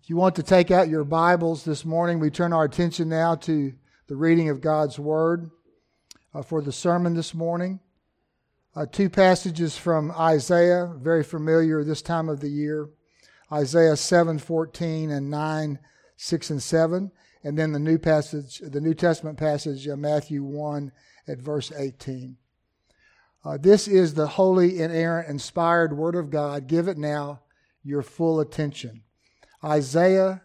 If you want to take out your Bibles this morning, we turn our attention now to the reading of God's Word for the sermon this morning. Two passages from Isaiah, very familiar this time of the year. Isaiah 7:14 and 9:6 and 7. And then the New Testament passage, Matthew 1 at verse 18. This is the holy, inerrant, inspired Word of God. Give it now your full attention. Isaiah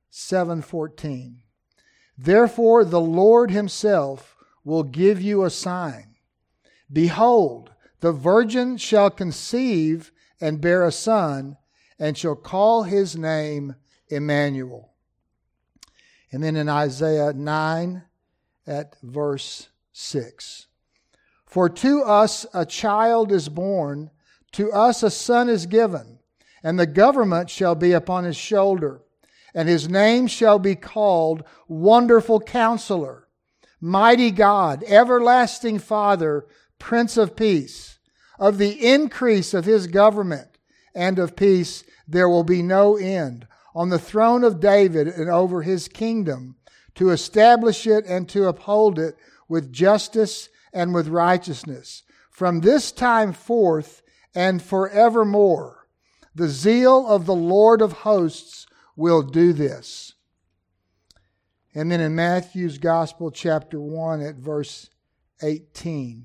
7:14. Therefore the Lord himself will give you a sign. Behold, the virgin shall conceive and bear a son, and shall call his name Emmanuel. And then in Isaiah 9 at verse 6. For to us a child is born, to us a son is given, and the government shall be upon his shoulder, and his name shall be called Wonderful Counselor, Mighty God, Everlasting Father, Prince of Peace. Of the increase of his government and of peace there will be no end, on the throne of David and over his kingdom, to establish it and to uphold it with justice and with righteousness, from this time forth and forevermore. The zeal of the Lord of hosts will do this. And then in Matthew's Gospel, chapter 1 at verse 18.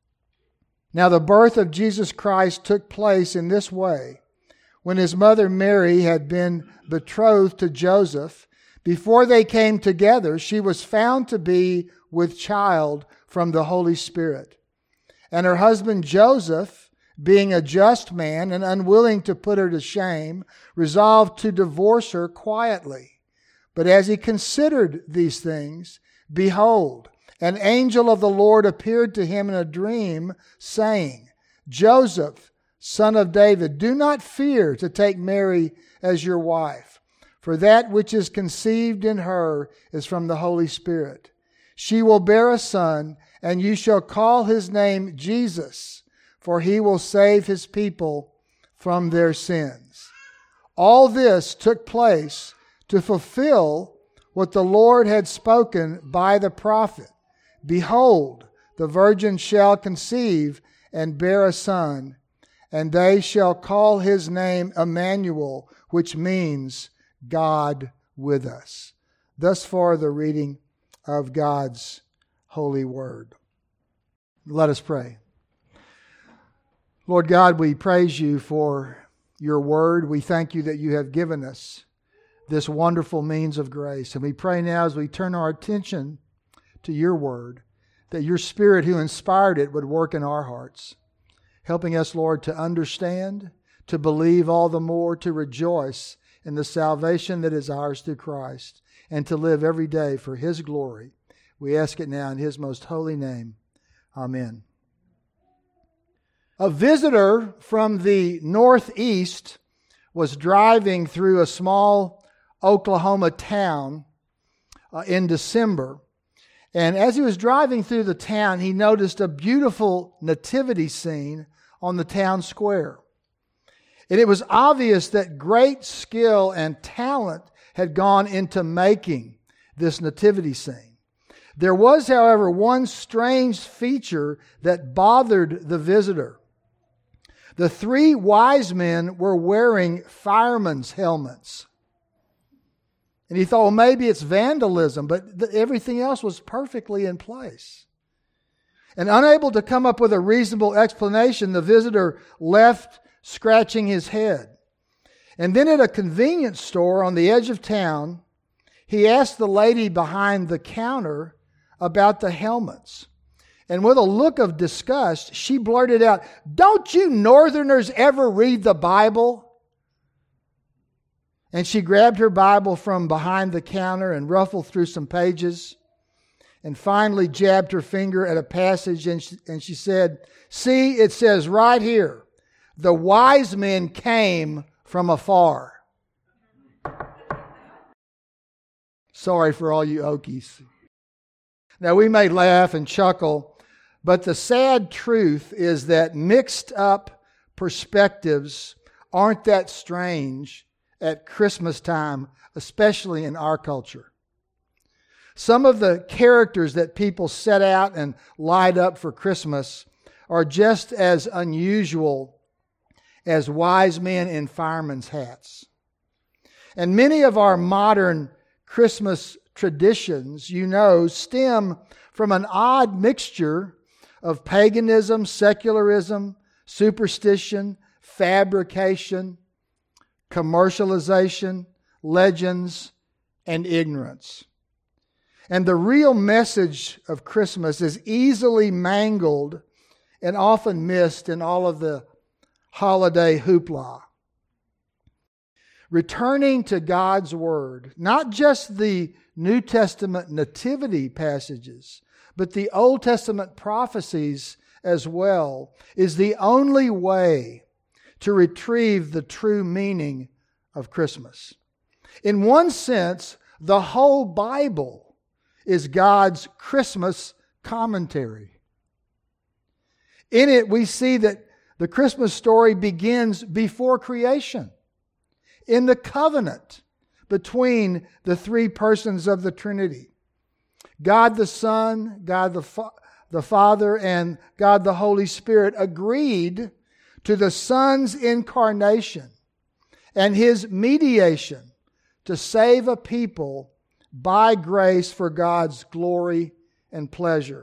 Now the birth of Jesus Christ took place in this way. When his mother Mary had been betrothed to Joseph, before they came together, she was found to be with child from the Holy Spirit. And her husband Joseph, being a just man and unwilling to put her to shame, resolved to divorce her quietly. But as he considered these things, behold, an angel of the Lord appeared to him in a dream, saying, Joseph, son of David, do not fear to take Mary as your wife, for that which is conceived in her is from the Holy Spirit. She will bear a son, and you shall call his name Jesus, for he will save his people from their sins. All this took place to fulfill what the Lord had spoken by the prophet. Behold, the virgin shall conceive and bear a son, and they shall call his name Emmanuel, which means God with us. Thus far the reading of God's holy word. Let us pray. Lord God, we praise you for your word. We thank you that you have given us this wonderful means of grace. And we pray now as we turn our attention to your word, that your Spirit who inspired it would work in our hearts, helping us, Lord, to understand, to believe all the more, to rejoice in the salvation that is ours through Christ, and to live every day for his glory. We ask it now in his most holy name. Amen. A visitor from the northeast was driving through a small Oklahoma town in December. And as he was driving through the town, he noticed a beautiful nativity scene on the town square. And it was obvious that great skill and talent had gone into making this nativity scene. There was, however, one strange feature that bothered the visitor. The three wise men were wearing firemen's helmets. And he thought, well, maybe it's vandalism, but everything else was perfectly in place. And unable to come up with a reasonable explanation, the visitor left scratching his head. And then at a convenience store on the edge of town, he asked the lady behind the counter about the helmets. And with a look of disgust, she blurted out, "Don't you Northerners ever read the Bible?" And she grabbed her Bible from behind the counter and ruffled through some pages and finally jabbed her finger at a passage and she said, "See, it says right here, the wise men came from afar." Sorry for all you Okies. Now we may laugh and chuckle, but the sad truth is that mixed up perspectives aren't that strange at Christmas time, especially in our culture. Some of the characters that people set out and light up for Christmas are just as unusual as wise men in firemen's hats. And many of our modern Christmas traditions, stem from an odd mixture of paganism, secularism, superstition, fabrication, commercialization, legends, and ignorance. And the real message of Christmas is easily mangled and often missed in all of the holiday hoopla. Returning to God's Word, not just the New Testament nativity passages, but the Old Testament prophecies as well, is the only way to retrieve the true meaning of Christmas. In one sense, the whole Bible is God's Christmas commentary. In it, we see that the Christmas story begins before creation, in the covenant between the three persons of the Trinity. God the Son, God the Father, and God the Holy Spirit agreed to the Son's incarnation and His mediation to save a people by grace for God's glory and pleasure.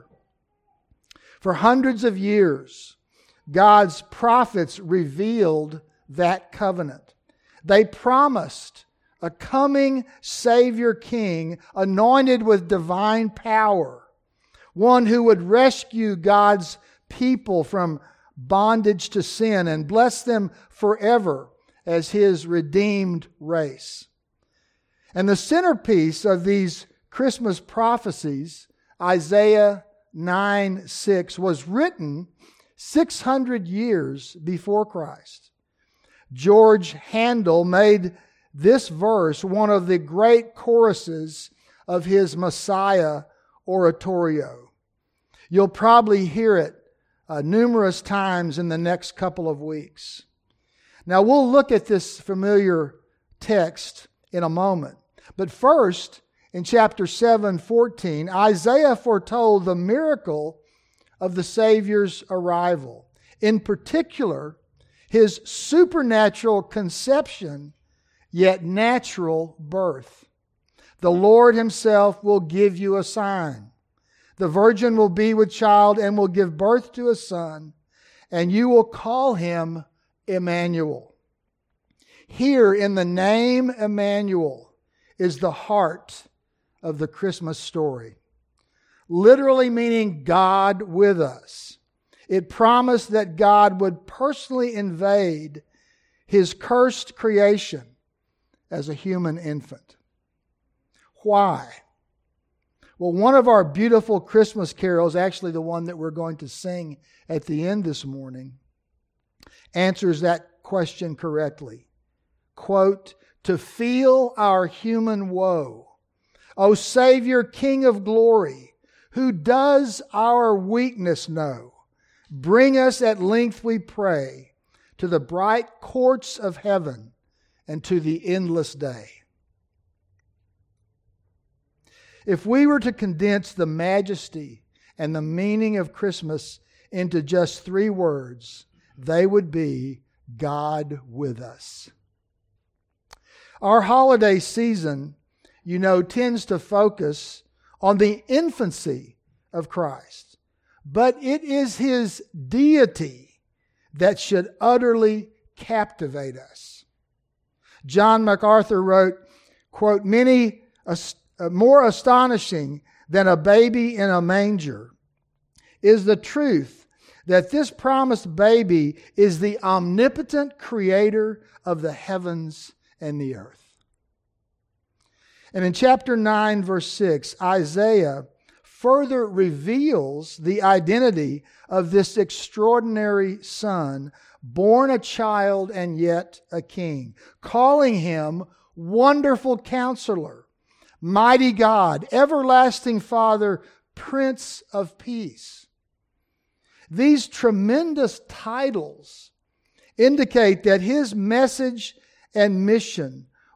For hundreds of years, God's prophets revealed that covenant. They promised a coming Savior King anointed with divine power, one who would rescue God's people from bondage to sin and bless them forever as His redeemed race. And the centerpiece of these Christmas prophecies, Isaiah 9:6, was written 600 years before Christ. George Handel made this verse one of the great choruses of his Messiah oratorio. You'll probably hear it numerous times in the next couple of weeks. Now we'll look at this familiar text in a moment. But first, in chapter 7:14, Isaiah foretold the miracle of the Savior's arrival. In particular, His supernatural conception, yet natural birth. The Lord Himself will give you a sign. The virgin will be with child and will give birth to a son, and you will call him Emmanuel. Here in the name Emmanuel is the heart of the Christmas story. Literally meaning God with us. It promised that God would personally invade His cursed creation as a human infant. Why? Well, one of our beautiful Christmas carols, actually the one that we're going to sing at the end this morning, answers that question correctly. Quote, "To feel our human woe, O Savior, King of glory, who does our weakness know, bring us at length, we pray, to the bright courts of heaven and to the endless day." If we were to condense the majesty and the meaning of Christmas into just 3 words, they would be God with us. Our holiday season, tends to focus on the infancy of Christ. But it is His deity that should utterly captivate us. John MacArthur wrote, quote, "Many more astonishing than a baby in a manger is the truth that this promised baby is the omnipotent creator of the heavens and the earth." And in chapter 9, verse 6, Isaiah further reveals the identity of this extraordinary Son, born a child and yet a king, calling Him Wonderful Counselor, Mighty God, Everlasting Father, Prince of Peace. These tremendous titles indicate that His message and mission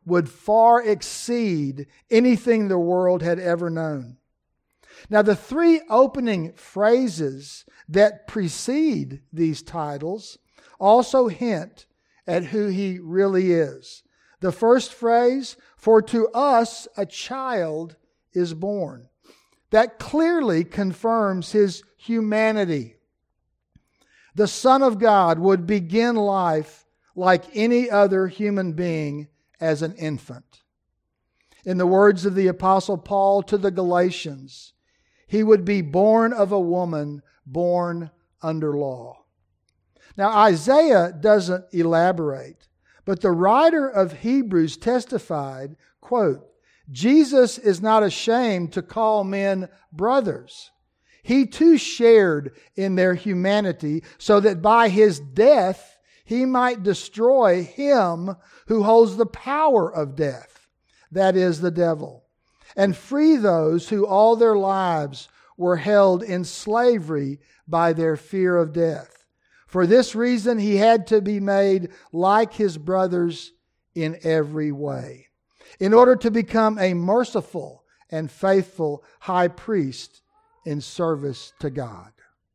would far exceed anything the world had ever known. Now, the three opening phrases that precede these titles also hint at who he really is. The first phrase, "For to us a child is born," that clearly confirms his humanity. The Son of God would begin life like any other human being as an infant. In the words of the Apostle Paul to the Galatians, he would be born of a woman born under law. Now, Isaiah doesn't elaborate, but the writer of Hebrews testified, quote, "Jesus is not ashamed to call men brothers. He too shared in their humanity so that by his death he might destroy him who holds the power of death, that is, the devil, and free those who all their lives were held in slavery by their fear of death. For this reason he had to be made like his brothers in every way, in order to become a merciful and faithful high priest in service to God."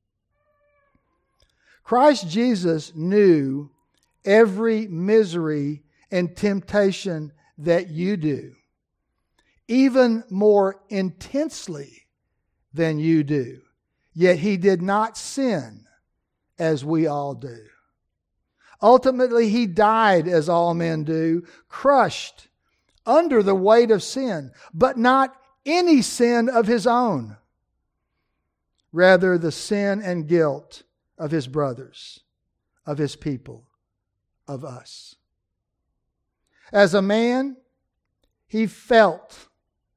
Christ Jesus knew every misery and temptation that you do, even more intensely than you do. Yet he did not sin as we all do. Ultimately, he died as all men do, crushed under the weight of sin, but not any sin of his own. Rather, the sin and guilt of his brothers, of his people, of us. As a man, he felt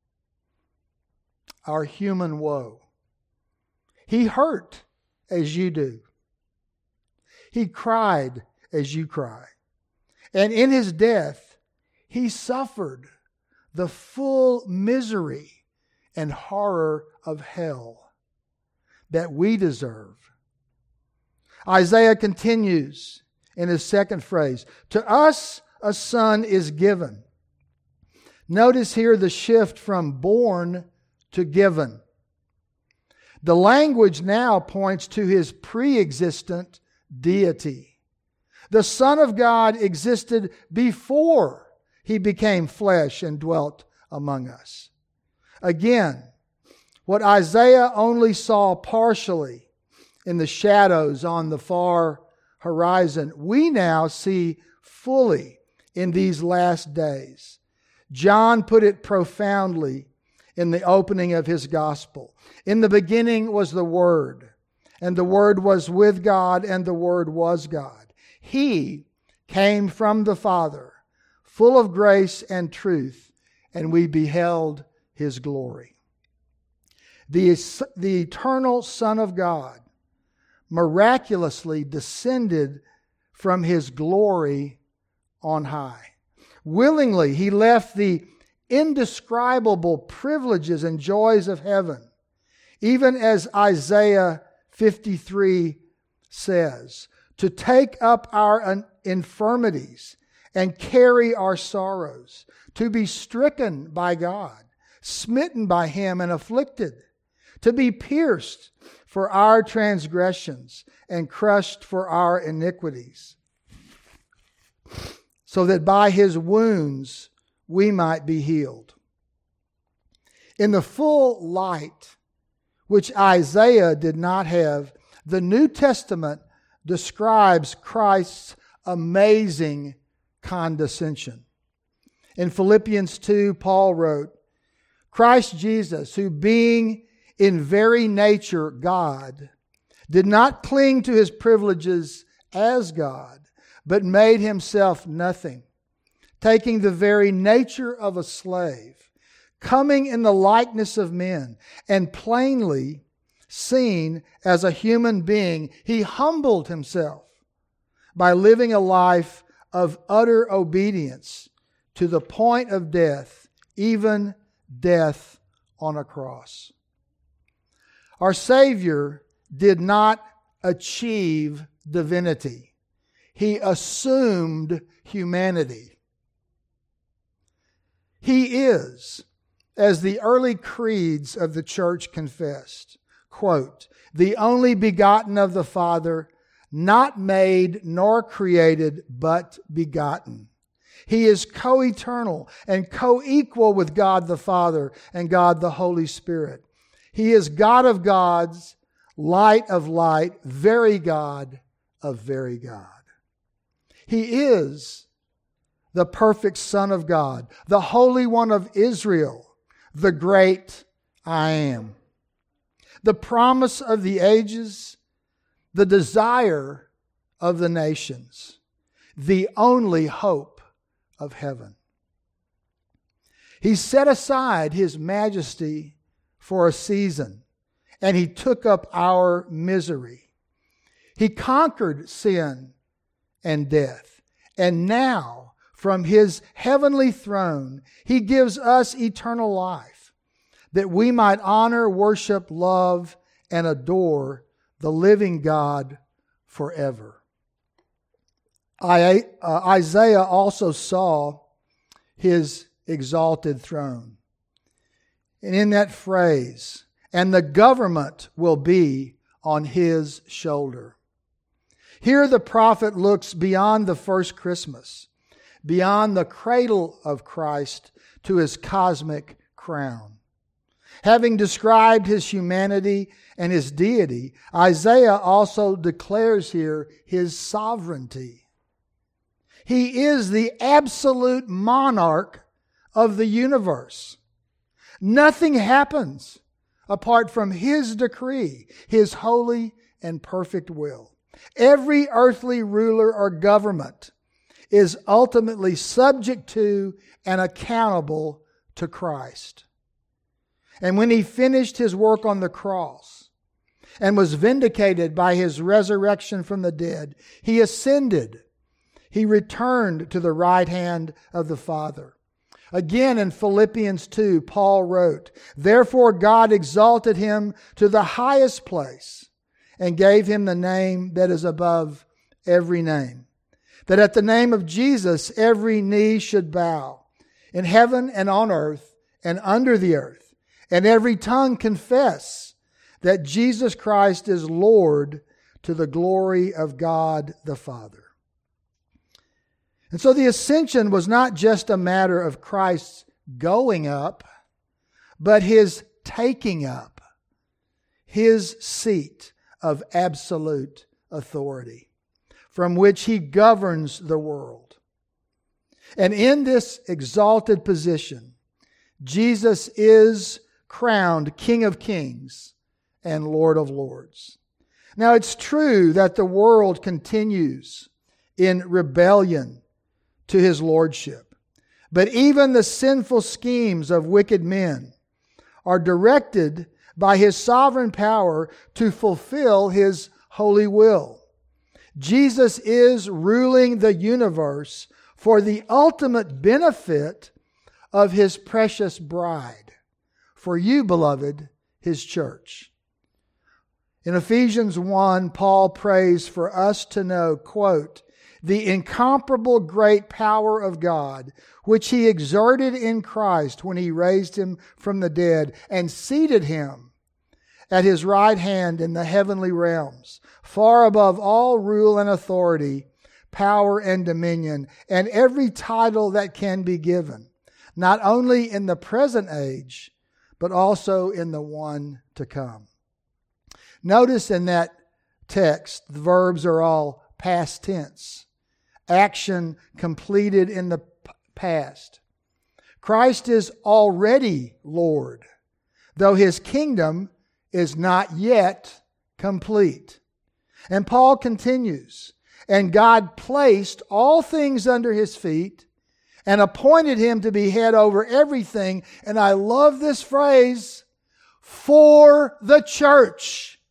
our human woe. He hurt as you do. He cried as you cry. And in his death, he suffered the full misery and horror of hell that we deserve. Isaiah continues in his second phrase, "To us a son is given." Notice here the shift from born to given. The language now points to his pre-existent deity. The Son of God existed before he became flesh and dwelt among us. Again, what Isaiah only saw partially in the shadows on the far horizon, we now see fully in these last days. John put it profoundly in the opening of his gospel. "In the beginning was the Word, and the Word was with God, and the Word was God. He came from the Father, full of grace and truth, and we beheld his glory." The eternal Son of God miraculously descended from his glory on high. Willingly, he left the indescribable privileges and joys of heaven, even as Isaiah 53 says, to take up our infirmities and carry our sorrows, to be stricken by God, smitten by him and afflicted, to be pierced for our transgressions and crushed for our iniquities, so that by his wounds we might be healed. In the full light, which Isaiah did not have, the New Testament describes Christ's amazing condescension. In Philippians 2, Paul wrote, "Christ Jesus, who being in very nature God, did not cling to his privileges as God, but made himself nothing, taking the very nature of a slave, coming in the likeness of men, and plainly seen as a human being, he humbled himself by living a life of utter obedience to the point of death, even death on a cross." Our Savior did not achieve divinity. He assumed humanity. He is, as the early creeds of the church confessed, quote, the only begotten of the Father, not made nor created, but begotten. He is co-eternal and co-equal with God the Father and God the Holy Spirit. He is God of gods, light of light, very God of very God. He is the perfect Son of God, the Holy One of Israel, the great I Am, the promise of the ages, the desire of the nations, the only hope of heaven. He set aside His majesty for a season, and He took up our misery. He conquered sin and death, and now from His heavenly throne He gives us eternal life, that we might honor, worship, love, and adore the living God forever. Isaiah also saw His exalted throne. And in that phrase, and the government will be on His shoulder. Here the prophet looks beyond the first Christmas, beyond the cradle of Christ to His cosmic crown. Having described His humanity and His deity, Isaiah also declares here His sovereignty. He is the absolute monarch of the universe. Nothing happens apart from His decree, His holy and perfect will. Every earthly ruler or government is ultimately subject to and accountable to Christ. And when He finished His work on the cross and was vindicated by His resurrection from the dead, He ascended. He returned to the right hand of the Father. Again in Philippians 2, Paul wrote, therefore God exalted Him to the highest place and gave Him the name that is above every name, that at the name of Jesus every knee should bow, in heaven and on earth and under the earth, and every tongue confess that Jesus Christ is Lord, to the glory of God the Father. And so the ascension was not just a matter of Christ's going up, but His taking up, His seat of absolute authority, from which He governs the world. And in this exalted position, Jesus is crowned King of Kings and Lord of Lords. Now it's true that the world continues in rebellion to His lordship. But even the sinful schemes of wicked men are directed by His sovereign power to fulfill His holy will. Jesus is ruling the universe for the ultimate benefit of His precious bride, for you, beloved, His church. In Ephesians 1, Paul prays for us to know, quote, the incomparable great power of God, which He exerted in Christ when He raised Him from the dead and seated Him at His right hand in the heavenly realms, far above all rule and authority, power and dominion, and every title that can be given, not only in the present age, but also in the one to come. Notice in that text, the verbs are all past tense. Action completed in the past. Christ is already Lord, though His kingdom is not yet complete. And Paul continues, and God placed all things under His feet and appointed Him to be head over everything. And I love this phrase, for the church,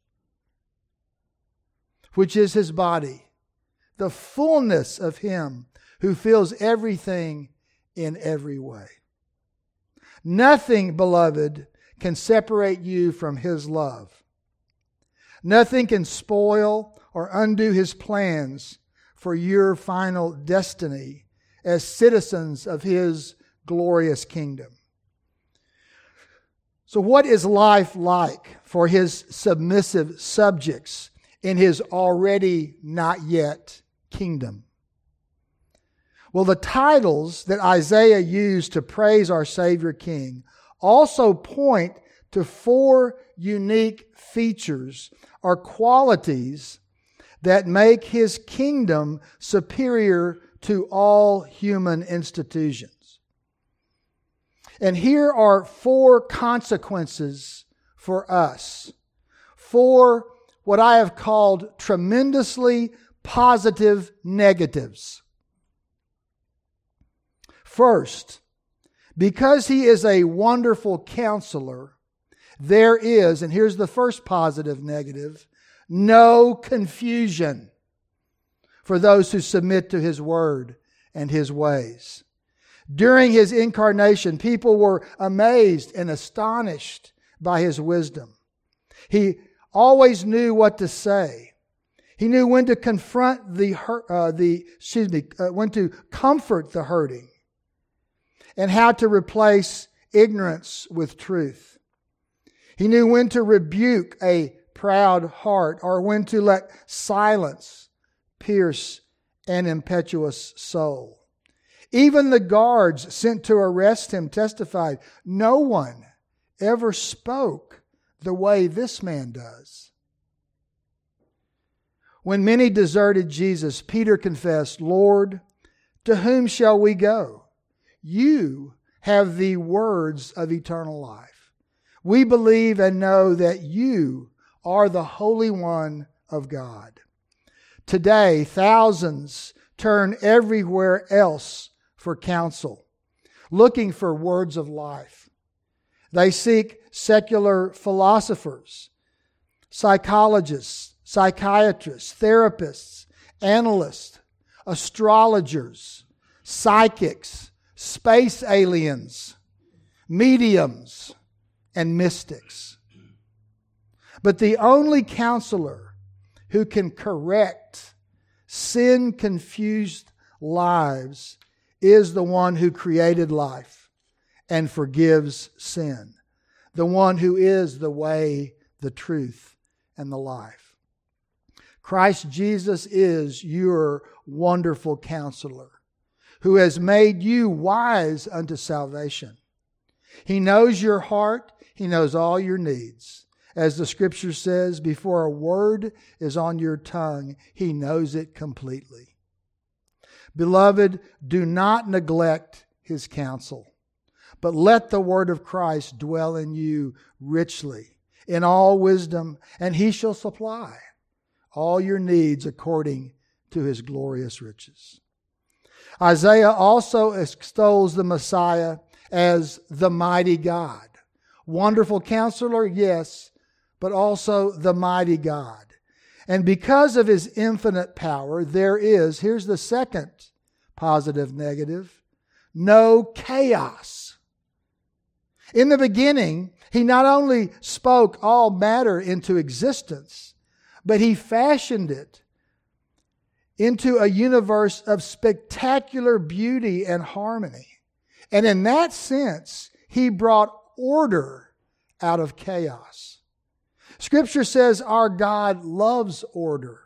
which is His body, the fullness of Him who fills everything in every way. Nothing, beloved, can separate you from His love. Nothing can spoil or undo His plans for your final destiny as citizens of His glorious kingdom. So what is life like for his submissive subjects in his already not yet kingdom? Well, the titles that Isaiah used to praise our Savior King also point to four unique features or qualities that make his kingdom superior to all human institutions. And here are four consequences for us. Four what I have called tremendously positive negatives. First, because he is a wonderful counselor, there is, and here's the first positive negative, no confusion for those who submit to his word and his ways. During his incarnation, people were amazed and astonished by his wisdom. He always knew what to say. He knew when to confront when to comfort the hurting, and how to replace ignorance with truth. He knew when to rebuke a proud heart, or when to let silence pierce an impetuous soul. Even the guards sent to arrest him testified, no one ever spoke the way this man does. When many deserted Jesus, Peter confessed, Lord, to whom shall we go? You have the words of eternal life. We believe and know that you are the Holy One of God. Today, thousands turn everywhere else for counsel, looking for words of life. They seek secular philosophers, psychologists, psychiatrists, therapists, analysts, astrologers, psychics, space aliens, mediums, and mystics. But the only counselor who can correct sin-confused lives is the one who created life and forgives sin, the one who is the way, the truth, and the life. Christ Jesus is your wonderful counselor, who has made you wise unto salvation. He knows your heart. He knows all your needs. As the scripture says, before a word is on your tongue, He knows it completely. Beloved, do not neglect His counsel, but let the word of Christ dwell in you richly, in all wisdom, and He shall supply all your needs according to His glorious riches. Isaiah also extols the Messiah as the mighty God. Wonderful counselor, yes, but also the mighty God. And because of His infinite power, there is, here's the second positive negative, no chaos. In the beginning, He not only spoke all matter into existence, but He fashioned it into a universe of spectacular beauty and harmony. And in that sense, He brought order out of chaos. Scripture says our God loves order.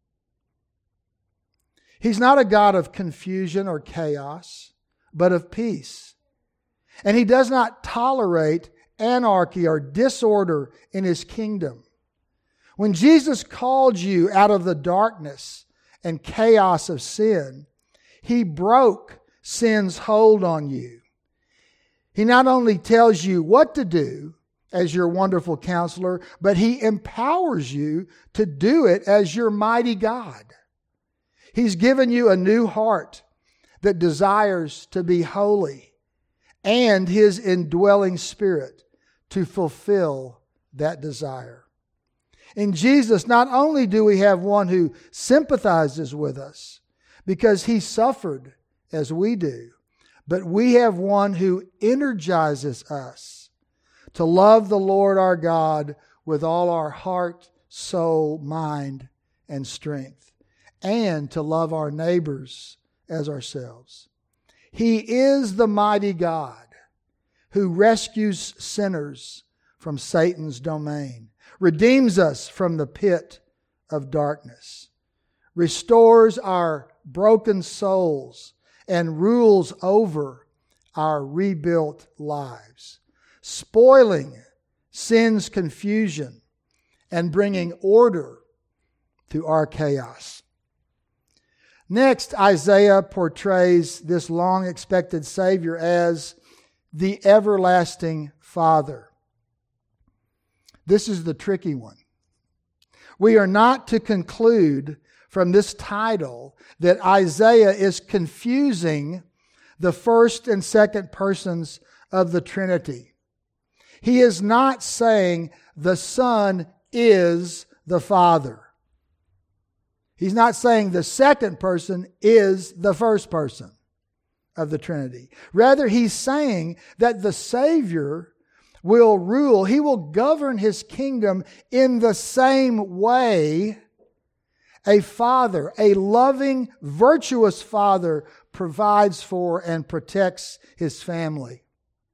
He's not a God of confusion or chaos, but of peace. And He does not tolerate anarchy or disorder in His kingdom. When Jesus called you out of the darkness and chaos of sin, He broke sin's hold on you. He not only tells you what to do as your wonderful counselor, but He empowers you to do it as your mighty God. He's given you a new heart that desires to be holy, and His indwelling Spirit to fulfill that desire. In Jesus, not only do we have one who sympathizes with us because He suffered as we do, but we have one who energizes us to love the Lord our God with all our heart, soul, mind, and strength, and to love our neighbors as ourselves. He is the mighty God who rescues sinners from Satan's domain, redeems us from the pit of darkness, restores our broken souls, and rules over our rebuilt lives, spoiling sin's confusion and bringing order to our chaos. Next, Isaiah portrays this long-expected Savior as the everlasting Father. This is the tricky one. We are not to conclude from this title that Isaiah is confusing the first and second persons of the Trinity. He is not saying the Son is the Father. He's not saying the second person is the first person of the Trinity. Rather, he's saying that the Savior will rule. He will govern His kingdom in the same way a father, a loving, virtuous father, provides for and protects his family.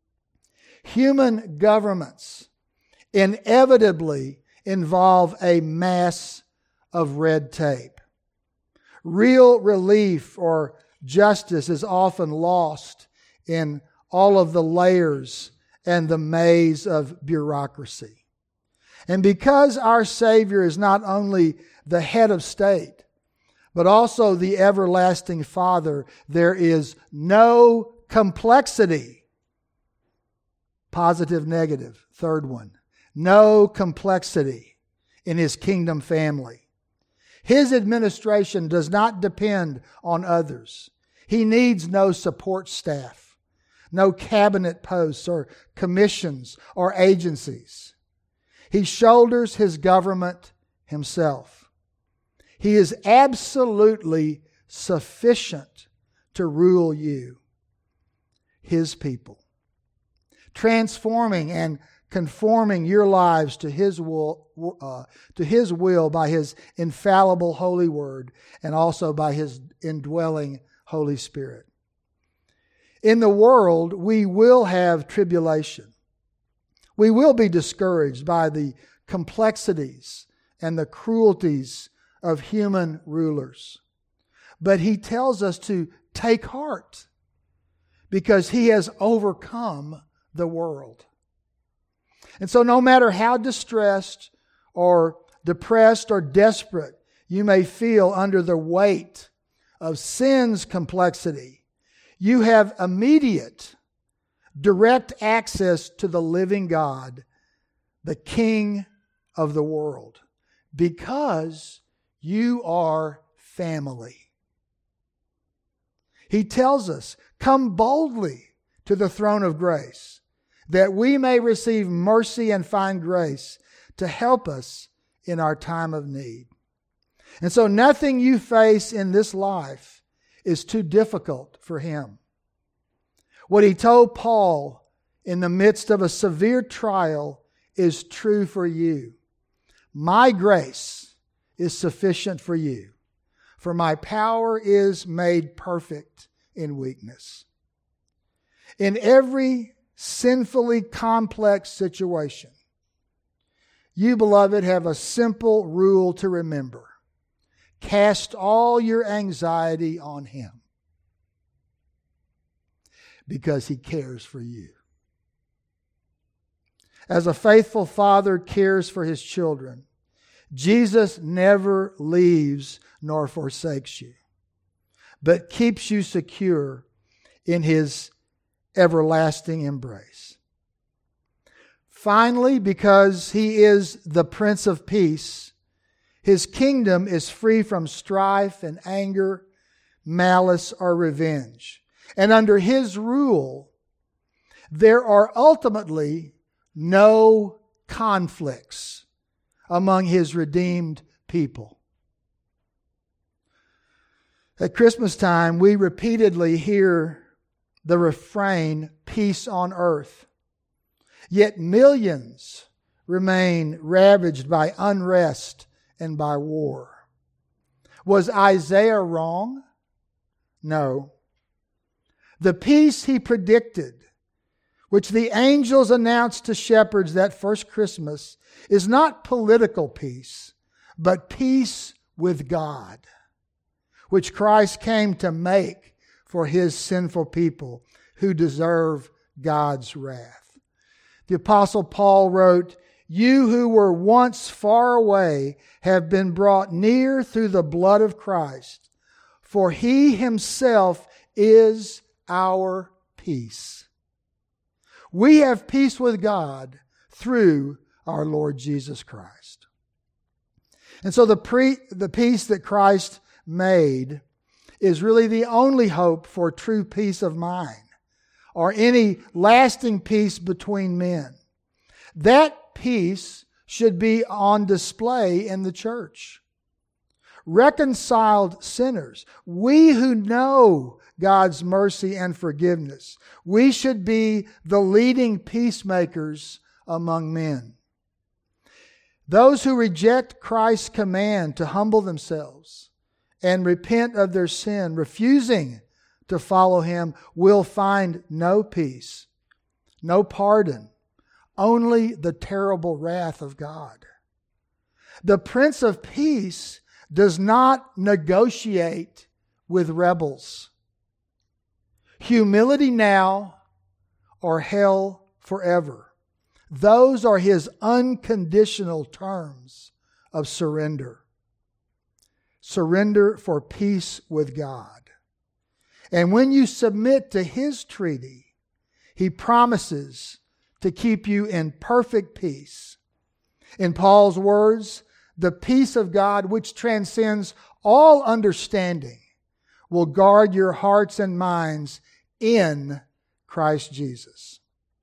Human governments inevitably involve a mass of red tape. Real relief or justice is often lost in all of the layers and the maze of bureaucracy. And because our Savior is not only the head of state, but also the everlasting Father, there is no complexity. Positive, negative. Third one. No complexity in His kingdom family. His administration does not depend on others. He needs no support staff, no cabinet posts or commissions or agencies. He shoulders His government Himself. He is absolutely sufficient to rule you, His people, transforming and conforming your lives to His will by His infallible holy word and also by His indwelling Holy Spirit. In the world, we will have tribulation. We will be discouraged by the complexities and the cruelties of human rulers. But He tells us to take heart because He has overcome the world. And so no matter how distressed or depressed or desperate you may feel under the weight of sin's complexity, you have immediate, direct access to the living God, the King of the world, because you are family. He tells us, come boldly to the throne of grace, that we may receive mercy and find grace to help us in our time of need. And so nothing you face in this life is too difficult for Him. What He told Paul in the midst of a severe trial is true for you. My grace is sufficient for you, for my power is made perfect in weakness. In every sinfully complex situation, you, beloved, have a simple rule to remember. Cast all your anxiety on Him because He cares for you. As a faithful father cares for his children, Jesus never leaves nor forsakes you, but keeps you secure in His everlasting embrace. Finally, because He is the Prince of Peace, His kingdom is free from strife and anger, malice, or revenge. And under His rule, there are ultimately no conflicts among His redeemed people. At Christmas time, we repeatedly hear the refrain, peace on earth. Yet millions remain ravaged by unrest and by war. Was Isaiah wrong? No. The peace he predicted, which the angels announced to shepherds that first Christmas, is not political peace, but peace with God, which Christ came to make for his sinful people who deserve God's wrath. The Apostle Paul wrote, "You who were once far away have been brought near through the blood of Christ, for he himself is our peace." We have peace with God through our Lord Jesus Christ. And so the peace that Christ made is really the only hope for true peace of mind or any lasting peace between men. That peace should be on display in the church. Reconciled sinners, we who know God's mercy and forgiveness, we should be the leading peacemakers among men. Those who reject Christ's command to humble themselves and repent of their sin, refusing to follow him, will find no peace, no pardon, only the terrible wrath of God. The Prince of Peace does not negotiate with rebels. Humility now or hell forever. Those are his unconditional terms of surrender. Surrender for peace with God. And when you submit to his treaty, he promises to keep you in perfect peace. In Paul's words, the peace of God, which transcends all understanding, will guard your hearts and minds in Christ Jesus.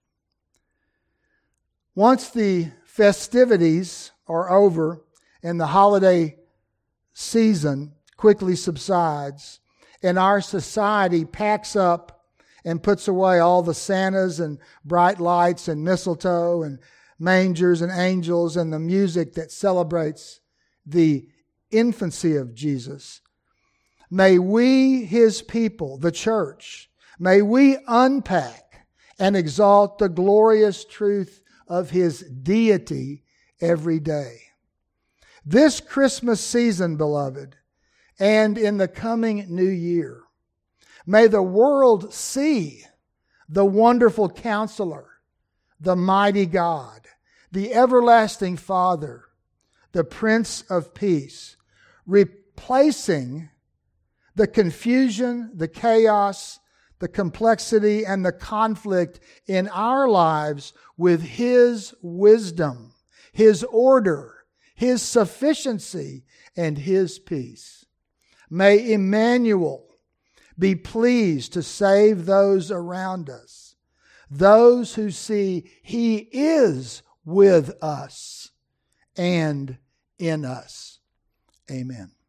Once the festivities are over and the holiday season quickly subsides, and our society packs up and puts away all the Santas and bright lights and mistletoe and mangers and angels and the music that celebrates the infancy of Jesus, may we, his people, the church, may we unpack and exalt the glorious truth of his deity every day. This Christmas season, beloved, and in the coming new year, may the world see the wonderful Counselor, the mighty God, the everlasting Father, the Prince of Peace, replacing the confusion, the chaos, the complexity, and the conflict in our lives with his wisdom, his order, his sufficiency, and his peace. May Emmanuel be pleased to save those around us, those who see he is with us and in us. Amen.